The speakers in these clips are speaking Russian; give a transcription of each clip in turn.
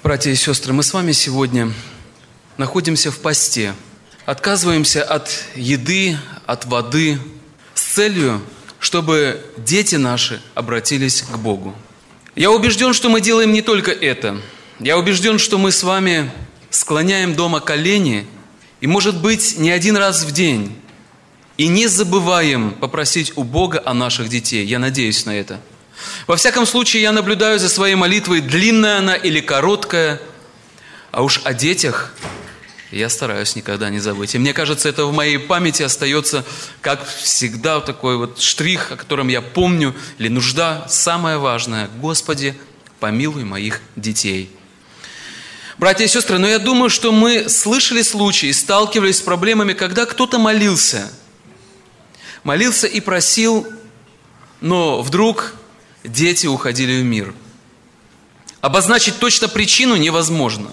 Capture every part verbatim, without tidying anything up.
Братья и сестры, мы с вами сегодня находимся в посте. Отказываемся от еды, от воды с целью, чтобы дети наши обратились к Богу. Я убежден, что мы делаем не только это. Я убежден, что мы с вами склоняем дома колени, и, может быть, не один раз в день, и не забываем попросить у Бога о наших детей. Я надеюсь на это. Во всяком случае, я наблюдаю за своей молитвой, длинная она или короткая, а уж о детях я стараюсь никогда не забыть. И мне кажется, это в моей памяти остается, как всегда, такой вот штрих, о котором я помню, или нужда, самое важное: Господи, помилуй моих детей. Братья и сестры, но я думаю, что мы слышали случаи, сталкивались с проблемами, когда кто-то молился, молился и просил, но вдруг дети уходили в мир. Обозначить точно причину невозможно.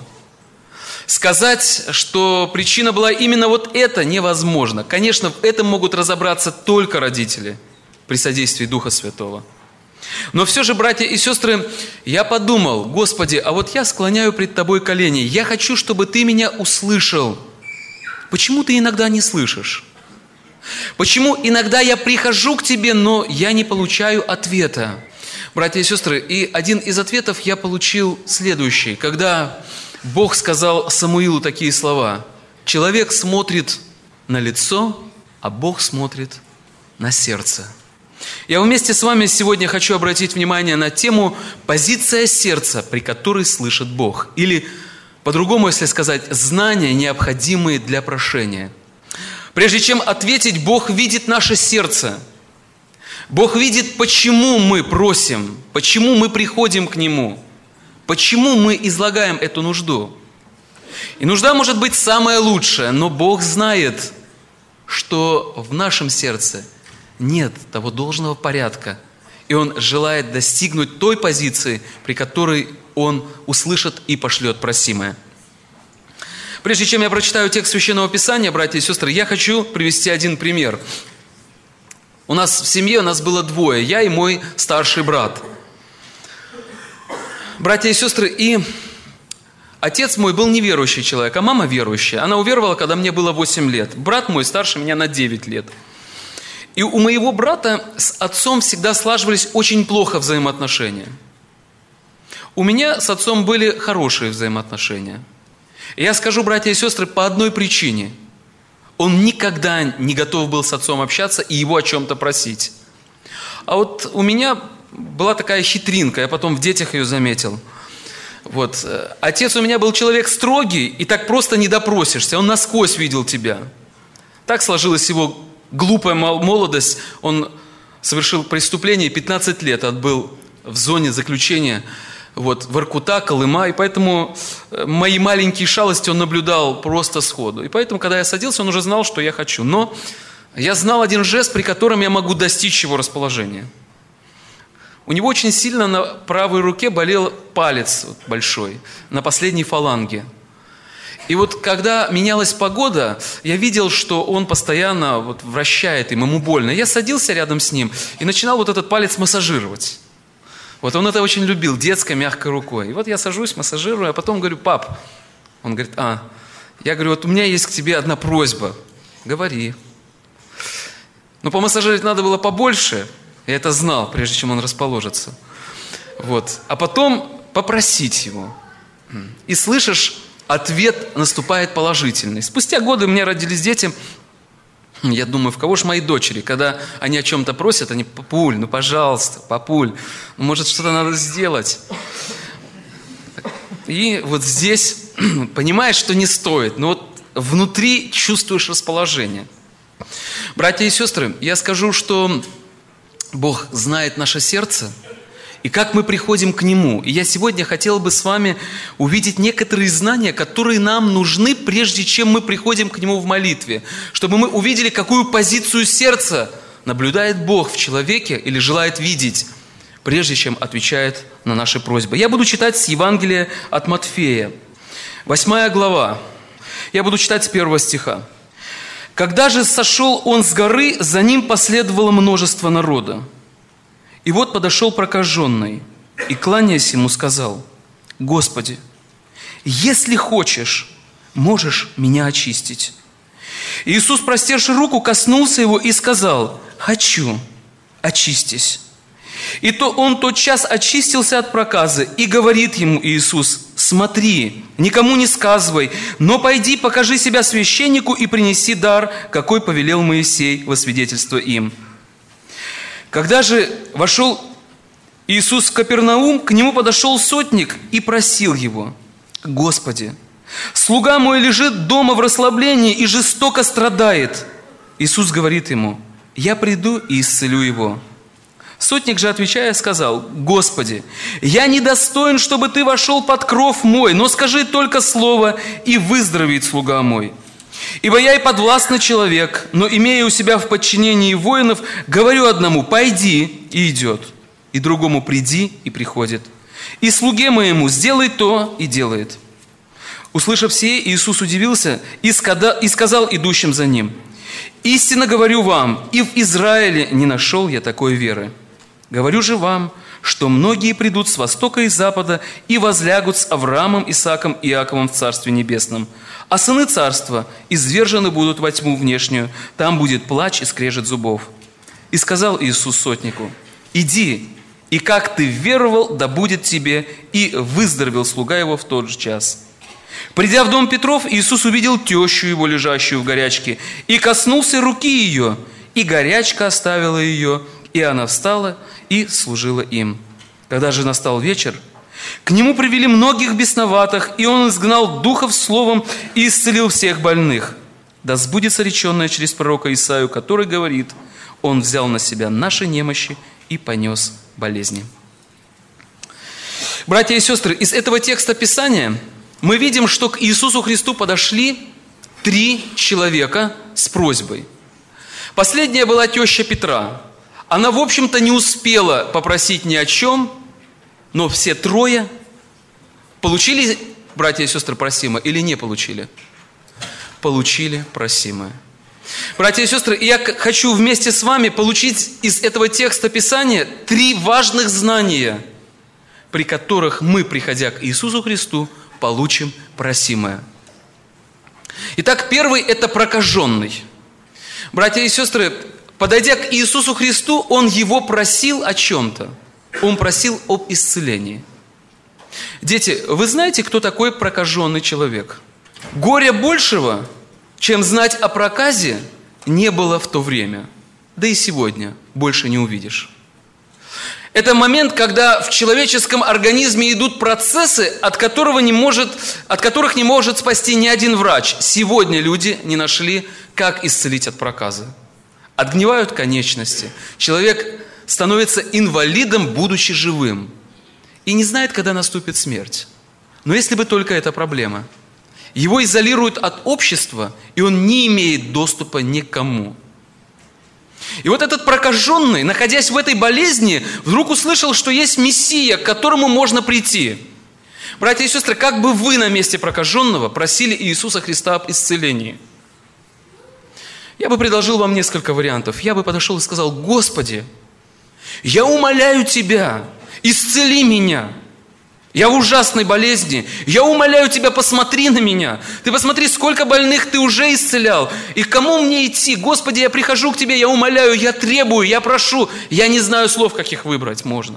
Сказать, что причина была именно вот эта, невозможно. Конечно, в этом могут разобраться только родители при содействии Духа Святого. Но все же, братья и сестры, я подумал: Господи, а вот я склоняю пред Тобой колени. Я хочу, чтобы Ты меня услышал. Почему Ты иногда не слышишь? Почему иногда я прихожу к Тебе, но я не получаю ответа? Братья и сестры, и один из ответов я получил следующий, когда Бог сказал Самуилу такие слова: «Человек смотрит на лицо, а Бог смотрит на сердце». Я вместе с вами сегодня хочу обратить внимание на тему «Позиция сердца, при которой слышит Бог». Или, по-другому, если сказать, знания, необходимые для прошения. Прежде чем ответить, Бог видит наше сердце. Бог видит, почему мы просим, почему мы приходим к Нему, почему мы излагаем эту нужду. И нужда может быть самая лучшая, но Бог знает, что в нашем сердце нет того должного порядка, и Он желает достигнуть той позиции, при которой Он услышит и пошлет просимое. Прежде чем я прочитаю текст Священного Писания, братья и сестры, я хочу привести один пример. У нас в семье, у нас было двое, я и мой старший брат. Братья и сестры, и отец мой был неверующий человек, а мама верующая. Она уверовала, когда мне было восемь лет. Брат мой старше меня на девять лет. И у моего брата с отцом всегда слаживались очень плохо взаимоотношения. У меня с отцом были хорошие взаимоотношения. И я скажу, братья и сестры, по одной причине. Он никогда не готов был с отцом общаться и его о чем-то просить. А вот у меня была такая хитринка, я потом в детях ее заметил. Вот. Отец у меня был человек строгий, и так просто не допросишься, он насквозь видел тебя. Так сложилась его глупая молодость, он совершил преступление, пятнадцать лет отбыл в зоне заключения, вот, Воркута, Колыма, и поэтому мои маленькие шалости он наблюдал просто сходу. И поэтому, когда я садился, он уже знал, что я хочу. Но я знал один жест, при котором я могу достичь его расположения. У него очень сильно на правой руке болел палец большой, на последней фаланге. И вот когда менялась погода, я видел, что он постоянно вот вращает им, ему больно. Я садился рядом с ним и начинал вот этот палец массажировать. Вот он это очень любил, детской мягкой рукой. И вот я сажусь, массажирую, а потом говорю: пап, он говорит: а, я говорю, вот у меня есть к тебе одна просьба. Говори. Но помассажировать надо было побольше, я это знал, прежде чем он расположится. Вот. А потом попросить его. И слышишь, ответ наступает положительный. Спустя годы у меня родились дети. Я думаю, в кого ж мои дочери, когда они о чем-то просят, они: папуль, ну пожалуйста, папуль, ну, может, что-то надо сделать. И вот здесь понимаешь, что не стоит, но вот внутри чувствуешь расположение. Братья и сестры, я скажу, что Бог знает наше сердце, и как мы приходим к Нему. И я сегодня хотел бы с вами увидеть некоторые знания, которые нам нужны, прежде чем мы приходим к Нему в молитве. Чтобы мы увидели, какую позицию сердца наблюдает Бог в человеке или желает видеть, прежде чем отвечает на наши просьбы. Я буду читать с Евангелия от Матфея, восьмая глава. Я буду читать с первого стиха. «Когда же сошел он с горы, за ним последовало множество народа. И вот подошел прокаженный, и, кланяясь ему, сказал: Господи, если хочешь, можешь меня очистить». Иисус, простерши руку, коснулся его и сказал: «Хочу, очистись». И то он тотчас очистился от проказы, и говорит ему Иисус: «Смотри, никому не сказывай, но пойди, покажи себя священнику и принеси дар, какой повелел Моисей во свидетельство им». Когда же вошел Иисус в Капернаум, к нему подошел сотник и просил его: «Господи, слуга мой лежит дома в расслаблении и жестоко страдает». Иисус говорит ему: «Я приду и исцелю его». Сотник же, отвечая, сказал: «Господи, я недостоин, чтобы ты вошел под кров мой, но скажи только слово, и выздоровеет слуга мой. Ибо я и подвластный человек, но, имея у себя в подчинении воинов, говорю одному: пойди, и идет, и другому: приди, и приходит, и слуге моему: сделай то, и делает». Услышав сие, Иисус удивился и сказал идущим за ним: «Истинно говорю вам, и в Израиле не нашел я такой веры. Говорю же вам, что многие придут с востока и запада и возлягут с Авраамом, Исааком и Иаковом в Царстве Небесном. А сыны Царства извержены будут во тьму внешнюю, там будет плач и скрежет зубов». И сказал Иисус сотнику: «Иди, и как ты веровал, да будет тебе». И выздоровел слуга его в тот же час. Придя в дом Петров, Иисус увидел тещу его, лежащую в горячке, и коснулся руки ее, и горячка оставила ее, и она встала и служила им. Когда же настал вечер, к нему привели многих бесноватых, и он изгнал духов словом и исцелил всех больных. Да сбудется реченное через пророка Исаию, который говорит: «Он взял на себя наши немощи и понес болезни». Братья и сестры, из этого текста Писания мы видим, что к Иисусу Христу подошли три человека с просьбой. Последняя была теща Петра. Она, в общем-то, не успела попросить ни о чем, но все трое получили, братья и сестры, просимое или не получили? Получили просимое. Братья и сестры, я хочу вместе с вами получить из этого текста Писания три важных знания, при которых мы, приходя к Иисусу Христу, получим просимое. Итак, первый – это прокаженный. Братья и сестры, подойдя к Иисусу Христу, Он Его просил о чем-то. Он просил об исцелении. Дети, вы знаете, кто такой прокаженный человек? Горя большего, чем знать о проказе, не было в то время. Да и сегодня больше не увидишь. Это момент, когда в человеческом организме идут процессы, от, которого не может, от которых не может спасти ни один врач. Сегодня люди не нашли, как исцелить от проказа. Отгнивают конечности. Человек становится инвалидом, будучи живым. И не знает, когда наступит смерть. Но если бы только эта проблема. Его изолируют от общества, и он не имеет доступа ни к кому. И вот этот прокаженный, находясь в этой болезни, вдруг услышал, что есть Мессия, к которому можно прийти. Братья и сестры, как бы вы на месте прокаженного просили Иисуса Христа об исцелении? Я бы предложил вам несколько вариантов. Я бы подошел и сказал: «Господи, я умоляю Тебя, исцели меня. Я в ужасной болезни. Я умоляю Тебя, посмотри на меня. Ты посмотри, сколько больных Ты уже исцелял. И к кому мне идти? Господи, я прихожу к Тебе, я умоляю, я требую, я прошу. Я не знаю слов, каких выбрать можно».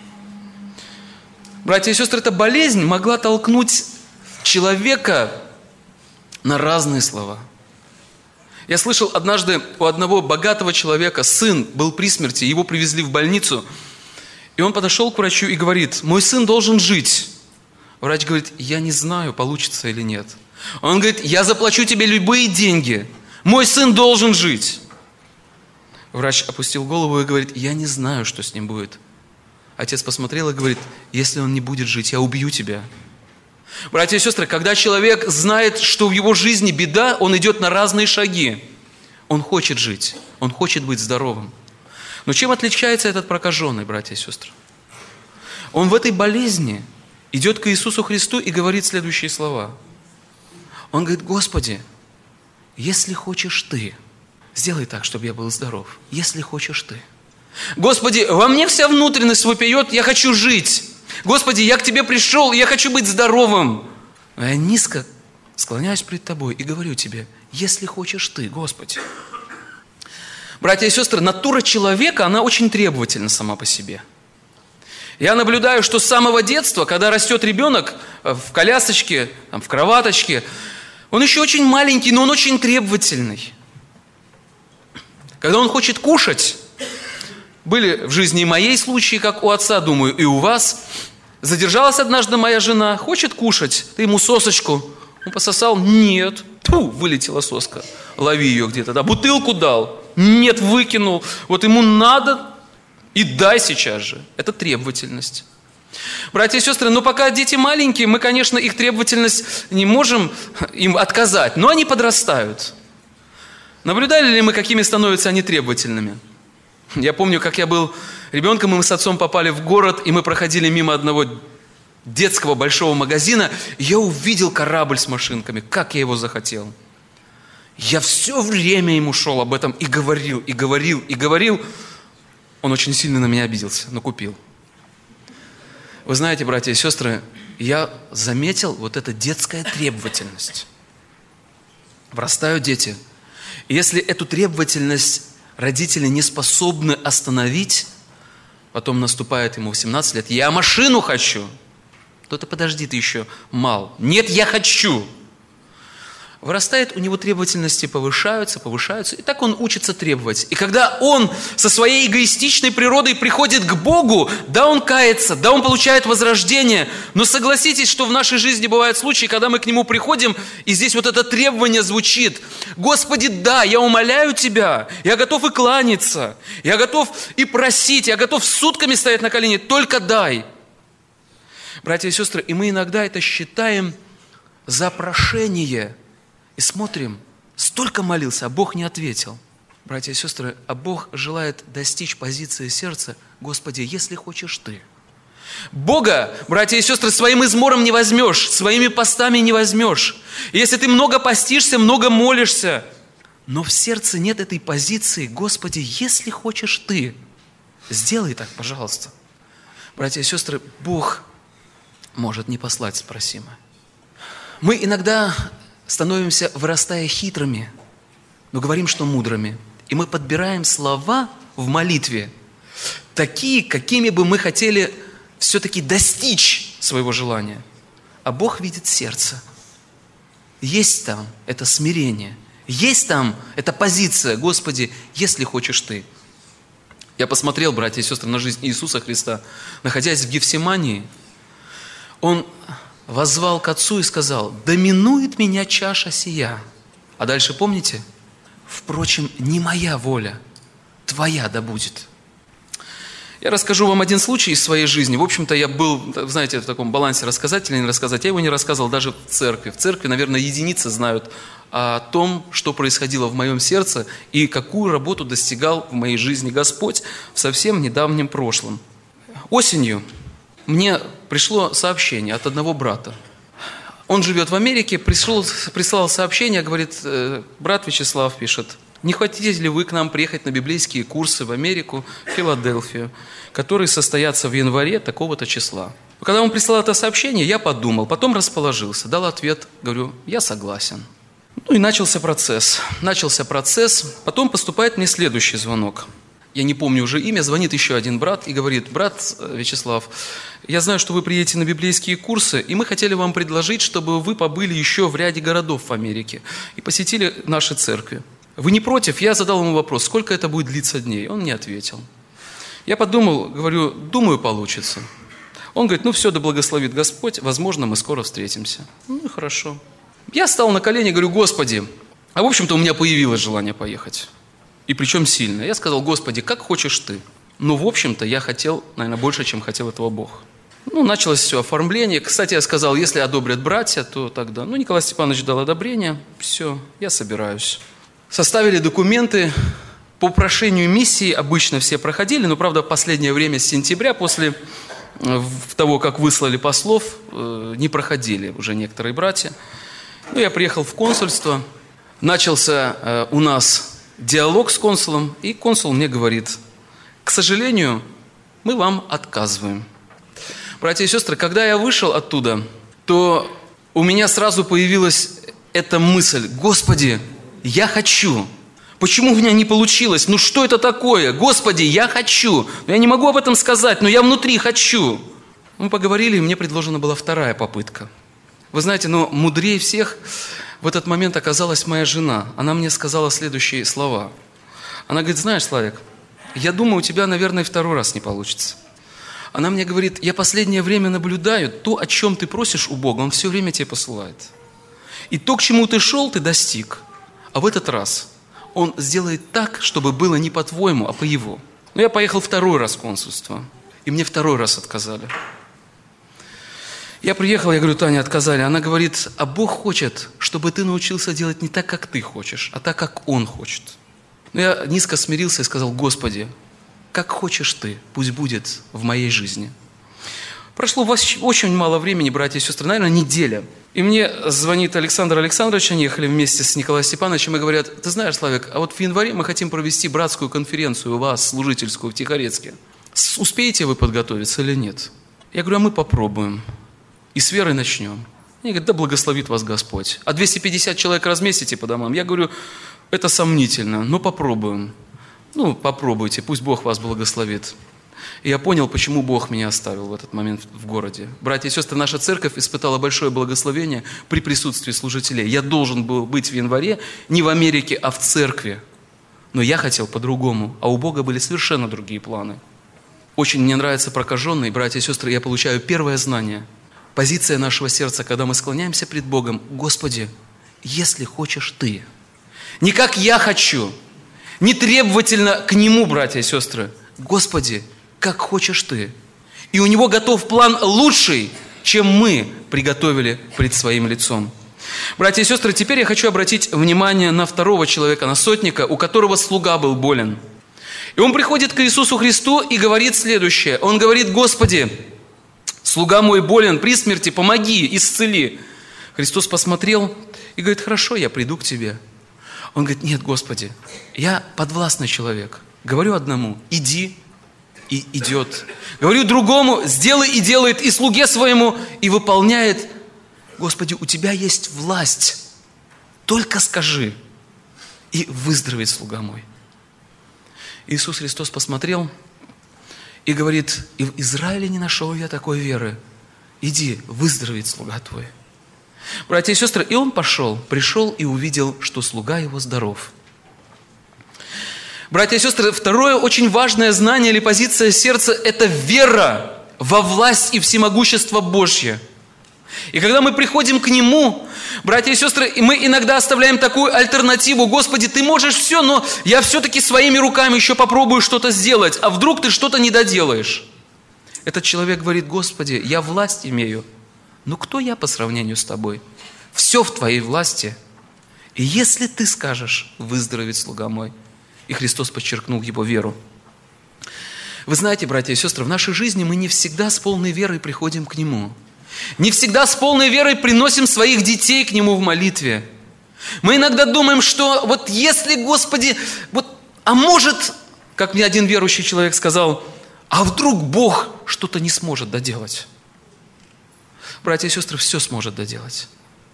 Братья и сестры, эта болезнь могла толкнуть человека на разные слова. Я слышал однажды у одного богатого человека, сын был при смерти, его привезли в больницу, и он подошел к врачу и говорит: «Мой сын должен жить». Врач говорит: «Я не знаю, получится или нет». Он говорит: «Я заплачу тебе любые деньги. Мой сын должен жить». Врач опустил голову и говорит: «Я не знаю, что с ним будет». Отец посмотрел и говорит: «Если он не будет жить, я убью тебя». Братья и сестры, когда человек знает, что в его жизни беда, он идет на разные шаги. Он хочет жить, он хочет быть здоровым. Но чем отличается этот прокаженный, братья и сестры? Он в этой болезни идет к Иисусу Христу и говорит следующие слова. Он говорит: «Господи, если хочешь Ты, сделай так, чтобы я был здоров. Если хочешь Ты. Господи, во мне вся внутренность вопиет, я хочу жить. Господи, я к Тебе пришел, я хочу быть здоровым. Но я низко склоняюсь пред Тобой и говорю Тебе: если хочешь Ты, Господи. Братья и сестры, натура человека, она очень требовательна сама по себе. Я наблюдаю, что с самого детства, когда растет ребенок в колясочке, там, в кроваточке, он еще очень маленький, но он очень требовательный. Когда он хочет кушать, были в жизни и моей случаи, как у отца, думаю, и у вас. Задержалась однажды моя жена, хочет кушать, ты ему сосочку. Он пососал, нет, тьфу, вылетела соска. Лови ее где-то, да, бутылку дал, нет, выкинул. Вот ему надо, и дай сейчас же. Это требовательность. Братья и сестры, но пока дети маленькие, мы, конечно, их требовательность не можем им отказать, но они подрастают. Наблюдали ли мы, какими становятся они требовательными? Я помню, как я был ребенком, и мы с отцом попали в город, и мы проходили мимо одного детского большого магазина, и я увидел корабль с машинками. Как я его захотел. Я все время ему шел об этом и говорил, и говорил, и говорил. Он очень сильно на меня обиделся, но купил. Вы знаете, братья и сестры, я заметил вот эту детская требовательность. Вырастают дети. И если эту требовательность родители не способны остановить, потом наступает ему восемнадцать лет, я машину хочу. Кто-то подожди, ты еще мал. Нет, я хочу. Вырастает, у него требовательности повышаются, повышаются, и так он учится требовать. И когда он со своей эгоистичной природой приходит к Богу, да, он кается, да, он получает возрождение, но согласитесь, что в нашей жизни бывают случаи, когда мы к Нему приходим, и здесь вот это требование звучит: Господи, да, я умоляю Тебя, я готов и кланяться, я готов и просить, я готов сутками стоять на колени, только дай. Братья и сестры, и мы иногда это считаем за прошение. И смотрим, столько молился, а Бог не ответил. Братья и сестры, а Бог желает достичь позиции сердца: Господи, если хочешь Ты. Бога, братья и сестры, своим измором не возьмешь, своими постами не возьмешь. И если ты много постишься, много молишься, но в сердце нет этой позиции: Господи, если хочешь Ты, сделай так, пожалуйста. Братья и сестры, Бог может не послать спросимое. Мы иногда становимся, вырастая, хитрыми, но говорим, что мудрыми. И мы подбираем слова в молитве, такие, какими бы мы хотели все-таки достичь своего желания. А Бог видит сердце. Есть там это смирение, есть там эта позиция: Господи, если хочешь Ты. Я посмотрел, братья и сестры, на жизнь Иисуса Христа. Находясь в Гефсимании, Он воззвал к Отцу и сказал: «Да минует меня чаша сия». А дальше помните? «Впрочем, не моя воля, Твоя да будет». Я расскажу вам один случай из своей жизни. В общем-то, я был, знаете, в таком балансе рассказать или не рассказать. Я его не рассказывал даже в церкви. В церкви, наверное, единицы знают о том, что происходило в моем сердце и какую работу достигал в моей жизни Господь в совсем недавнем прошлом. Осенью мне пришло сообщение от одного брата. Он живет в Америке, пришел, прислал сообщение, говорит: брат Вячеслав пишет: не хотите ли вы к нам приехать на библейские курсы в Америку, в Филадельфию, которые состоятся в январе такого-то числа? Когда он прислал это сообщение, я подумал, потом расположился, дал ответ, говорю: я согласен. Ну и начался процесс. Начался процесс, потом поступает мне следующий звонок. Я не помню уже имя, звонит еще один брат и говорит: брат Вячеслав, я знаю, что вы приедете на библейские курсы, и мы хотели вам предложить, чтобы вы побыли еще в ряде городов в Америке и посетили наши церкви. Вы не против? Я задал ему вопрос: сколько это будет длиться дней? Он не ответил. Я подумал, говорю: думаю, получится. Он говорит: ну все, да благословит Господь, возможно, мы скоро встретимся. Ну хорошо. Я стал на колени, говорю: Господи, а в общем-то у меня появилось желание поехать. И причем сильно. Я сказал: Господи, как хочешь Ты. Ну, в общем-то, я хотел, наверное, больше, чем хотел этого Бог. Ну, началось все оформление. Кстати, я сказал: если одобрят братья, то тогда... Ну, Николай Степанович дал одобрение. Все, я собираюсь. Составили документы. По прошению миссии обычно все проходили, но, правда, в последнее время, с сентября, после того, как выслали послов, не проходили уже некоторые братья. Ну, я приехал в консульство. Начался у нас диалог с консулом, и консул мне говорит: к сожалению, мы вам отказываем. Братья и сестры, когда я вышел оттуда, то у меня сразу появилась эта мысль: Господи, я хочу. Почему у меня не получилось? Ну что это такое? Господи, я хочу. Я не могу об этом сказать, но я внутри хочу. Мы поговорили, и мне предложена была вторая попытка. Вы знаете, но мудрее всех в этот момент оказалась моя жена. Она мне сказала следующие слова. Она говорит: знаешь, Славик, я думаю, у тебя, наверное, второй раз не получится. Она мне говорит: я последнее время наблюдаю, то, о чем ты просишь у Бога, Он все время тебе посылает. И то, к чему ты шел, ты достиг. А в этот раз Он сделает так, чтобы было не по-твоему, а по Его. Но я поехал второй раз в консульство, и мне второй раз отказали. Я приехал, я говорю: Таня, отказали. Она говорит: а Бог хочет, чтобы ты научился делать не так, как ты хочешь, а так, как Он хочет. Но я низко смирился и сказал: Господи, как хочешь ты, пусть будет в моей жизни. Прошло очень мало времени, братья и сестры, наверное, неделя. И мне звонит Александр Александрович, они ехали вместе с Николаем Степановичем и говорят: ты знаешь, Славик, а вот в январе мы хотим провести братскую конференцию у вас, служительскую, в Тихорецке. Успеете вы подготовиться или нет? Я говорю: а мы попробуем. И с верой начнем. Они говорят: да благословит вас Господь. А двести пятьдесят человек разместите по домам? Я говорю: это сомнительно, но попробуем. Ну, попробуйте, пусть Бог вас благословит. И я понял, почему Бог меня оставил в этот момент в городе. Братья и сестры, наша церковь испытала большое благословение при присутствии служителей. Я должен был быть в январе не в Америке, а в церкви. Но я хотел по-другому, а у Бога были совершенно другие планы. Очень мне нравятся прокаженные, братья и сестры, я получаю первое знание. Позиция нашего сердца, когда мы склоняемся пред Богом: Господи, если хочешь Ты. Не как я хочу, не требовательно к Нему, братья и сестры. Господи, как хочешь Ты. И у Него готов план лучший, чем мы приготовили пред Своим лицом. Братья и сестры, теперь я хочу обратить внимание на второго человека, на сотника, у которого слуга был болен. И он приходит к Иисусу Христу и говорит следующее. Он говорит: Господи, слуга мой болен при смерти, помоги, исцели. Христос посмотрел и говорит: хорошо, я приду к тебе. Он говорит: нет, Господи, я подвластный человек. Говорю одному: иди, и идет. Говорю другому: сделай, и делает, и слуге своему, и выполняет. Господи, у тебя есть власть. Только скажи, и выздоровеет слуга мой. Иисус Христос посмотрел и говорит: и в Израиле не нашел я такой веры. Иди, выздоровеет слуга твой. Братья и сестры, и он пошел, пришел и увидел, что слуга его здоров. Братья и сестры, второе очень важное знание или позиция сердца – это вера во власть и всемогущество Божье. И когда мы приходим к Нему, братья и сестры, мы иногда оставляем такую альтернативу: Господи, Ты можешь все, но я все-таки своими руками еще попробую что-то сделать, а вдруг Ты что-то не доделаешь. Этот человек говорит: Господи, я власть имею, но кто я по сравнению с Тобой? Все в Твоей власти. И если Ты скажешь, выздоровеет слуга мой. И Христос подчеркнул его веру. Вы знаете, братья и сестры, в нашей жизни мы не всегда с полной верой приходим к Нему. Не всегда с полной верой приносим своих детей к Нему в молитве. Мы иногда думаем, что вот если, Господи, вот, а может, как мне один верующий человек сказал, а вдруг Бог что-то не сможет доделать? Братья и сестры, все сможет доделать.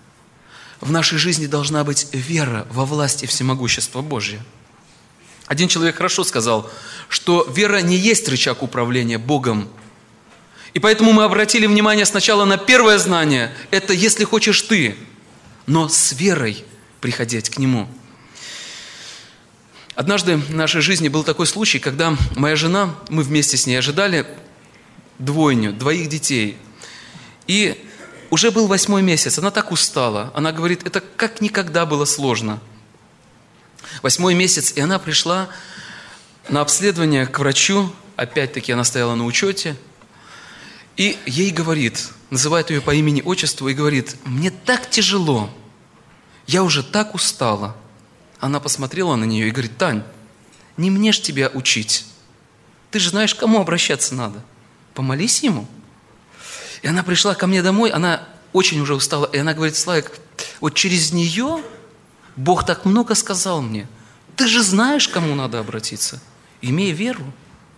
В нашей жизни должна быть вера во власть и всемогущество Божье. Один человек хорошо сказал, что вера не есть рычаг управления Богом. И поэтому мы обратили внимание сначала на первое знание. Это если хочешь ты, но с верой приходить к Нему. Однажды в нашей жизни был такой случай, когда моя жена, мы вместе с ней ожидали двойню, двоих детей. И уже был восьмой месяц, она так устала. Она говорит: это как никогда было сложно. Восьмой месяц, и она пришла на обследование к врачу, опять-таки она стояла на учете, и ей говорит, называет ее по имени-отчеству, и говорит: мне так тяжело, я уже так устала. Она посмотрела на нее и говорит: Тань, не мне ж тебя учить, ты же знаешь, к кому обращаться надо, помолись ему. И она пришла ко мне домой, она очень уже устала, и она говорит: Славик, вот через нее Бог так много сказал мне. Ты же знаешь, к кому надо обратиться. Имей веру.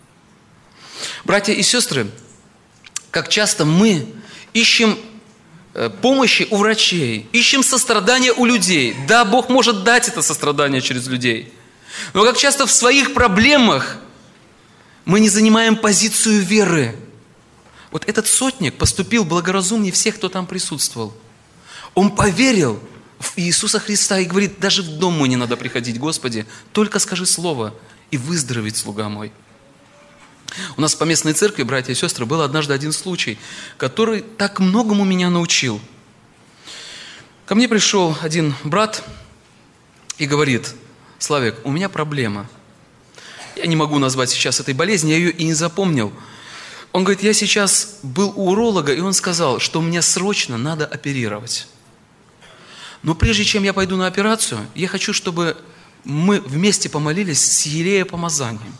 Братья и сестры, как часто мы ищем помощи у врачей, ищем сострадания у людей. Да, Бог может дать это сострадание через людей. Но как часто в своих проблемах мы не занимаем позицию веры. Вот этот сотник поступил благоразумнее всех, кто там присутствовал. Он поверил в Иисуса Христа и говорит: даже в дом мой не надо приходить, Господи, только скажи слово, и выздоровеет слуга мой. У нас в поместной церкви, братья и сестры, был однажды один случай, который так многому меня научил. Ко мне пришел один брат и говорит: Славик, у меня проблема. Я не могу назвать сейчас этой болезни, я ее и не запомнил. Он говорит: я сейчас был у уролога, и он сказал, что мне срочно надо оперировать. Но прежде чем я пойду на операцию, я хочу, чтобы мы вместе помолились с елеепомазанием.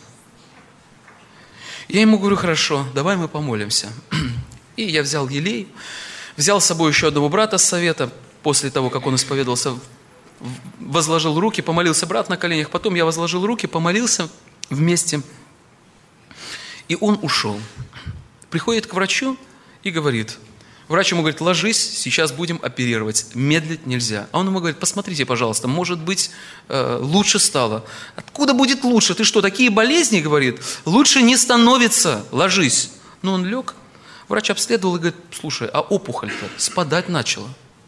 Я ему говорю: хорошо, давай мы помолимся. И я взял елей, взял с собой еще одного брата с совета. После того, как он исповедовался, возложил руки, помолился брат на коленях. Потом я возложил руки, помолился вместе. И он ушел. Приходит к врачу и говорит, врач ему говорит: ложись, сейчас будем оперировать, медлить нельзя. А он ему говорит: посмотрите, пожалуйста, может быть, лучше стало. Откуда будет лучше? Ты что, такие болезни, говорит, лучше не становится, ложись. Но он лег, врач обследовал и говорит: слушай, а опухоль-то спадать начала.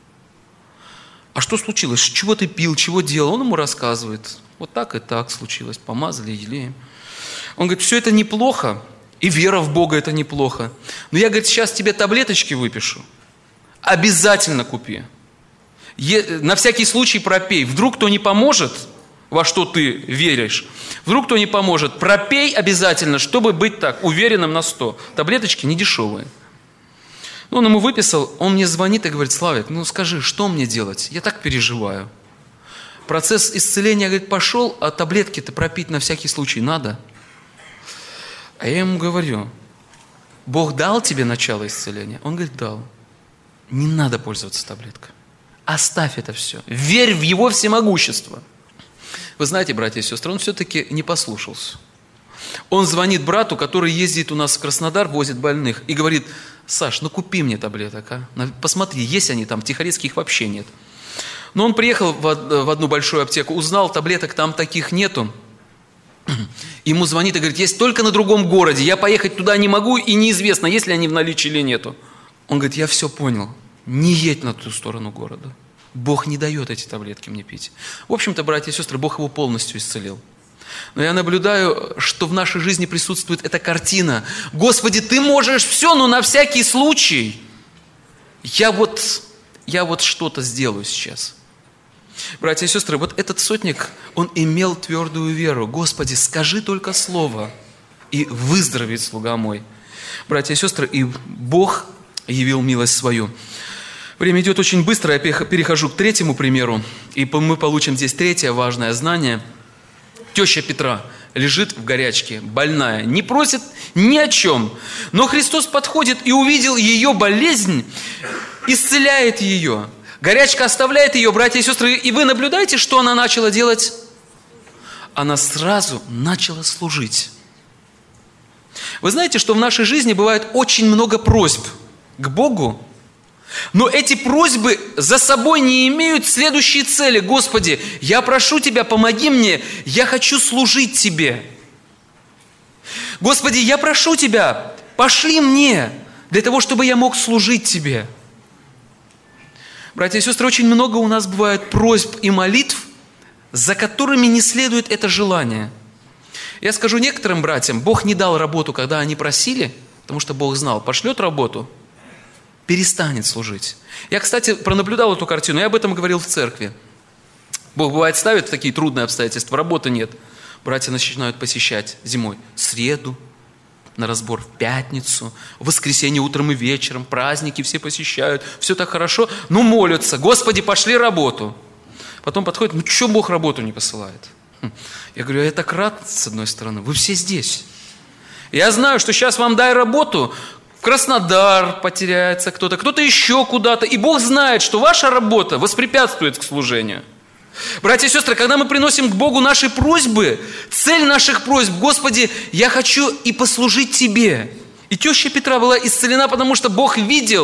А что случилось? Чего ты пил, чего делал? Он ему рассказывает: вот так и так случилось, помазали елеем. Он говорит: все это неплохо, и вера в Бога это неплохо. Но я, говорит, сейчас тебе таблеточки выпишу. Обязательно купи. Е- на всякий случай пропей. Вдруг кто не поможет, во что ты веришь, вдруг кто не поможет, пропей обязательно, чтобы быть так, уверенным на сто. Таблеточки не дешевые. Он ему выписал, он мне звонит и говорит: Славик, ну скажи, что мне делать? Я так переживаю. Процесс исцеления, говорит, пошел, а таблетки-то пропить на всякий случай надо. А я ему говорю: Бог дал тебе начало исцеления? Он говорит: дал. Не надо пользоваться таблеткой. Оставь это все. Верь в Его всемогущество. Вы знаете, братья и сестры, он все-таки не послушался. Он звонит брату, который ездит у нас в Краснодар, возит больных, и говорит: Саш, ну купи мне таблеток, а? Посмотри, есть они там, Тихорецких их вообще нет. Но он приехал в одну большую аптеку, узнал, таблеток там таких нету. Ему звонит и говорит: есть только на другом городе, я поехать туда не могу, и неизвестно, есть ли они в наличии или нету. Он говорит: я все понял, не едь на ту сторону города. Бог не дает эти таблетки мне пить. В общем-то, братья и сестры, Бог его полностью исцелил. Но я наблюдаю, что в нашей жизни присутствует эта картина: Господи, Ты можешь все, но на всякий случай я вот, я вот что-то сделаю сейчас. Братья и сестры, вот этот сотник, он имел твердую веру. Господи, скажи только слово, и выздоровеет слуга мой. Братья и сестры, и Бог явил милость свою. Время идет очень быстро, я перехожу к третьему примеру, и мы получим здесь третье важное знание. Теща Петра лежит в горячке, больная, не просит ни о чем. Но Христос подходит и увидел ее болезнь, исцеляет ее. Горячка оставляет ее, братья и сестры, и вы наблюдаете, что она начала делать? Она сразу начала служить. Вы знаете, что в нашей жизни бывает очень много просьб к Богу, но эти просьбы за собой не имеют следующие цели. Господи, я прошу Тебя, помоги мне, я хочу служить Тебе. Господи, я прошу Тебя, пошли мне, для того, чтобы я мог служить Тебе. Братья и сестры, очень много у нас бывает просьб и молитв, за которыми не следует это желание. Я скажу некоторым братьям, Бог не дал работу, когда они просили, потому что Бог знал, пошлет работу, перестанет служить. Я, кстати, пронаблюдал эту картину, я об этом говорил в церкви. Бог, бывает, ставит в такие трудные обстоятельства, работы нет. Братья начинают посещать зимой среду, на разбор в пятницу, в воскресенье утром и вечером, праздники все посещают, все так хорошо, ну молятся: Господи, пошли работу. Потом подходит: ну что Бог работу не посылает? Я говорю: я так рад, с одной стороны, вы все здесь. Я знаю, что сейчас вам дай работу, в Краснодар потеряется кто-то, кто-то еще куда-то, и Бог знает, что ваша работа воспрепятствует к служению. Братья и сестры, когда мы приносим к Богу наши просьбы, цель наших просьб: Господи, я хочу и послужить Тебе. И теща Петра была исцелена, потому что Бог видел, что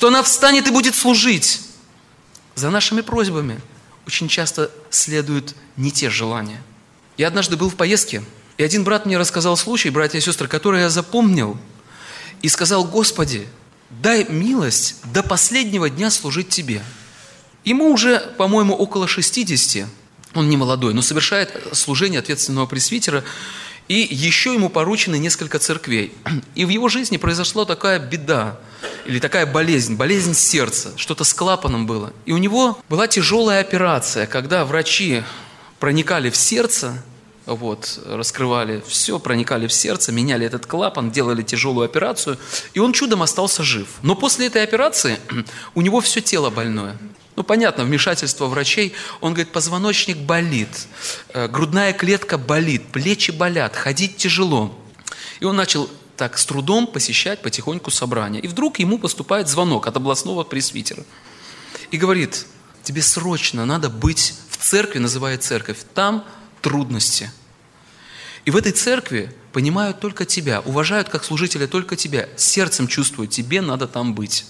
что она встанет и будет служить. За нашими просьбами очень часто следуют не те желания. Я однажды был в поездке, и один брат мне рассказал случай, братья и сестры, который я запомнил, и сказал: Господи, дай милость до последнего дня служить Тебе. Ему уже, по-моему, около шестидесяти, он не молодой, но совершает служение ответственного пресвитера, и еще ему поручены несколько церквей. И в его жизни произошла такая беда, или такая болезнь, болезнь сердца, что-то с клапаном было. И у него была тяжелая операция, когда врачи проникали в сердце, вот, раскрывали все, проникали в сердце, меняли этот клапан, делали тяжелую операцию, и он чудом остался жив. Но после этой операции у него все тело больное. Ну, понятно, вмешательство врачей. Он говорит: позвоночник болит, грудная клетка болит, плечи болят, ходить тяжело. И он начал так с трудом посещать потихоньку собрания. И вдруг ему поступает звонок от областного пресвитера. И говорит: тебе срочно надо быть в церкви, называет церковь, там трудности. И в этой церкви понимают только тебя, уважают как служителя только тебя, сердцем чувствуют, тебе надо там быть.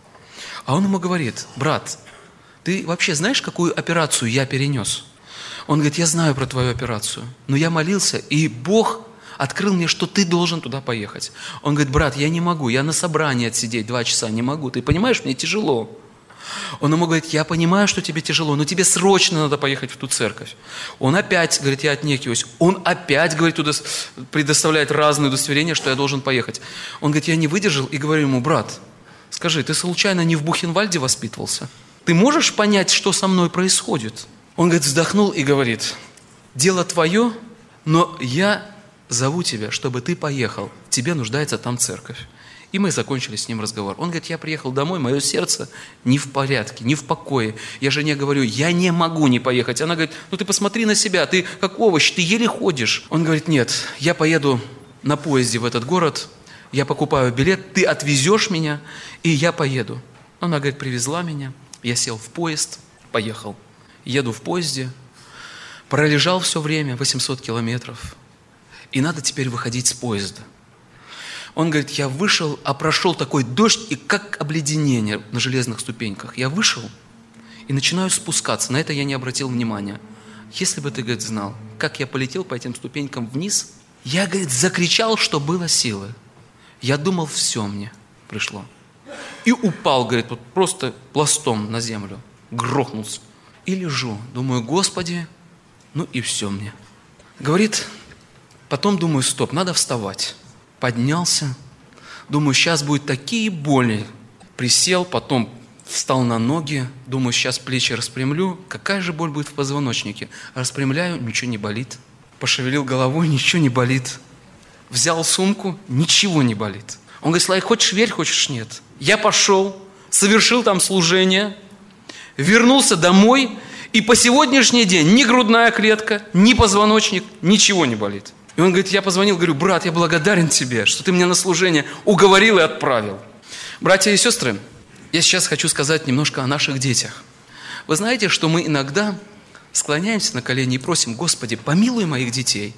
А он ему говорит: брат, ты вообще знаешь, какую операцию я перенес? Он говорит: я знаю про твою операцию, но я молился, и Бог открыл мне, что ты должен туда поехать. Он говорит: брат, я не могу, я на собрании отсидеть два часа не могу, ты понимаешь, мне тяжело. Он ему говорит: я понимаю, что тебе тяжело, но тебе срочно надо поехать в ту церковь. Он опять говорит: я отнекиваюсь. Он опять, говорит, туда предоставляет разные удостоверения, что я должен поехать. Он говорит: я не выдержал и говорю ему: брат, скажи, ты случайно не в Бухенвальде воспитывался? Ты можешь понять, что со мной происходит? Он, говорит, вздохнул и говорит: дело твое, но я зову тебя, чтобы ты поехал. Тебе нуждается там церковь. И мы закончили с ним разговор. Он говорит: я приехал домой, мое сердце не в порядке, не в покое. Я жене говорю: я не могу не поехать. Она говорит: ну ты посмотри на себя, ты как овощ, ты еле ходишь. Он говорит: нет, я поеду на поезде в этот город, я покупаю билет, ты отвезешь меня, и я поеду. Она, говорит, привезла меня, я сел в поезд, поехал. Еду в поезде, пролежал все время, восемьсот километров, и надо теперь выходить с поезда. Он говорит: я вышел, а прошел такой дождь, и как обледенение на железных ступеньках. Я вышел и начинаю спускаться. На это я не обратил внимания. Если бы ты, говорит, знал, как я полетел по этим ступенькам вниз, я, говорит, закричал, что было силы. Я думал, все мне пришло. И упал, говорит, вот просто пластом на землю. Грохнулся. И лежу. Думаю: Господи, ну и все мне. Говорит, потом думаю: стоп, надо вставать. Поднялся, думаю, сейчас будут такие боли. Присел, потом встал на ноги, думаю, сейчас плечи распрямлю. Какая же боль будет в позвоночнике? Распрямляю, ничего не болит. Пошевелил головой, ничего не болит. Взял сумку, ничего не болит. Он говорит: Славик, хочешь верь, хочешь нет. Я пошел, совершил там служение, вернулся домой, и по сегодняшний день ни грудная клетка, ни позвоночник, ничего не болит. И он говорит: я позвонил, говорю: брат, я благодарен тебе, что ты меня на служение уговорил и отправил. Братья и сестры, я сейчас хочу сказать немножко о наших детях. Вы знаете, что мы иногда склоняемся на колени и просим: Господи, помилуй моих детей.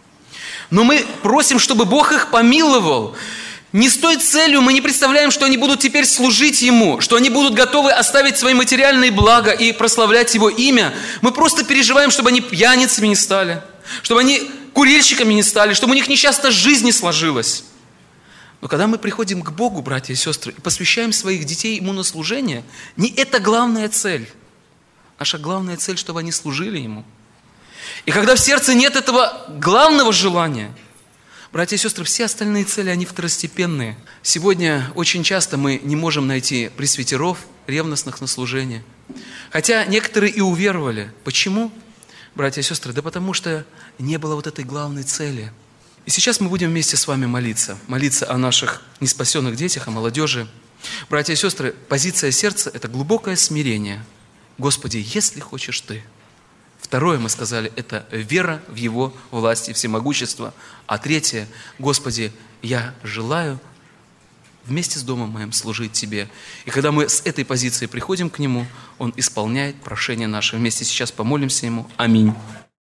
Но мы просим, чтобы Бог их помиловал. Не с той целью мы не представляем, что они будут теперь служить Ему, что они будут готовы оставить свои материальные блага и прославлять Его имя. Мы просто переживаем, чтобы они пьяницами не стали, чтобы они курильщиками не стали, чтобы у них несчастье жизни не сложилось. Но когда мы приходим к Богу, братья и сестры, и посвящаем своих детей Ему на служение, не это главная цель. Наша главная цель, чтобы они служили Ему. И когда в сердце нет этого главного желания, братья и сестры, все остальные цели, они второстепенные. Сегодня очень часто мы не можем найти пресвитеров, ревностных на служение. Хотя некоторые и уверовали. Почему? Братья и сестры, да потому что не было вот этой главной цели. И сейчас мы будем вместе с вами молиться. Молиться о наших неспасенных детях, о молодежи. Братья и сестры, позиция сердца – это глубокое смирение. Господи, если хочешь Ты. Второе, мы сказали, это вера в Его власть и всемогущество. А третье, Господи, я желаю вместе с домом моим служить Тебе. И когда мы с этой позиции приходим к Нему, Он исполняет прошение наше. Вместе сейчас помолимся Ему. Аминь.